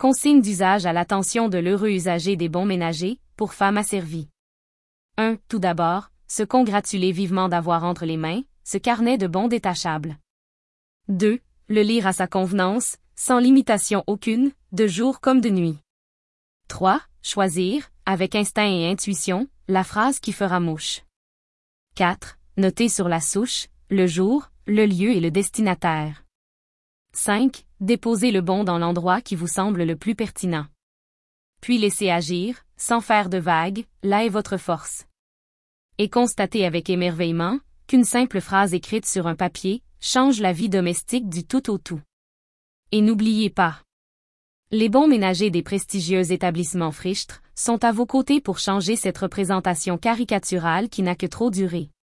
Consigne d'usage à l'attention de l'heureux usager des bons ménagers, pour femmes asservies. 1. Tout d'abord, se congratuler vivement d'avoir entre les mains, ce carnet de bons détachables. 2. Le lire à sa convenance, sans limitation aucune, de jour comme de nuit. 3. Choisir, avec instinct et intuition, la phrase qui fera mouche. 4. Noter sur la souche, le jour, le lieu et le destinataire. 5. Déposer le bon dans l'endroit qui vous semble le plus pertinent. Puis laisser agir, sans faire de vagues, là est votre force. Et constatez avec émerveillement qu'une simple phrase écrite sur un papier change la vie domestique du tout au tout. Et n'oubliez pas, les bons ménagers des prestigieux établissements Frichtre sont à vos côtés pour changer cette représentation caricaturale qui n'a que trop duré.